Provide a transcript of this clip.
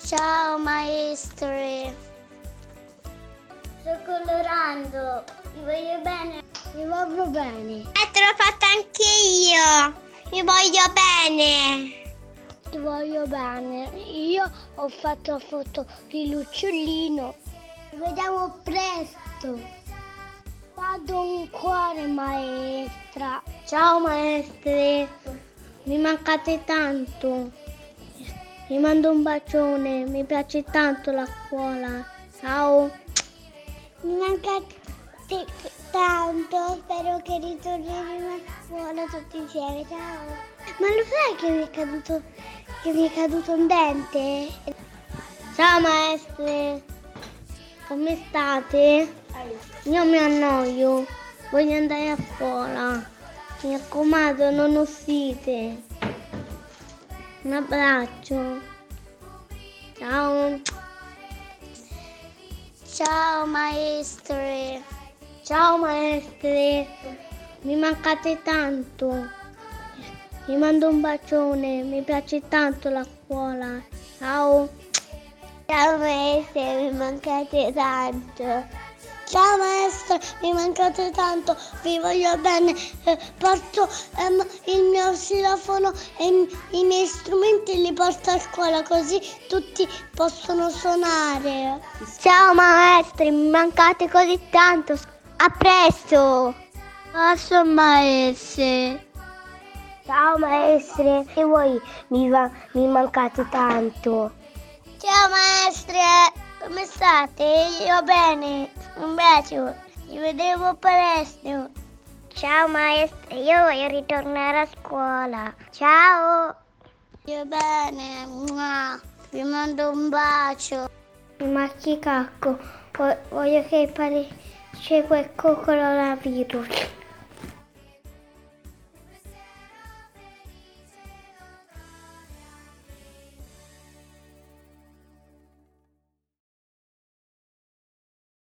Ciao maestre. Sto colorando. Vi voglio bene. Vi voglio bene. Te l'ho fatta anche io. Vi voglio bene. Ti voglio bene. Io ho fatto la foto di Lucciolino. Ci vediamo presto. Vado un cuore, maestra. Ciao maestre. Mi mancate tanto. Vi mando un bacione. Mi piace tanto la scuola. Ciao. Mi mancate tanto. Spero che ritorneremo a scuola tutti insieme. Ciao. Ma lo sai che mi è caduto un dente? Ciao maestre. Come state? Io mi annoio. Voglio andare a scuola. Mi raccomando, non uscite. Un abbraccio. Ciao. Ciao maestre. Ciao maestre. Mi mancate tanto. Vi mando un bacione. Mi piace tanto la scuola. Ciao. Ciao maestre, mi mancate tanto. Ciao maestra, mi mancate tanto, vi voglio bene, porto il mio xilofono e i miei strumenti li porto a scuola così tutti possono suonare. Ciao maestri, mi mancate così tanto, a presto! Ciao maestre. Ciao maestre, e voi mi mancate tanto. Ciao maestre, come state? Io bene, un bacio, ci vedremo presto. Ciao maestra, io voglio ritornare a scuola. Ciao. Io bene, mua. Vi mando un bacio. Ma che cacco, voglio che c'è quel coronavirus.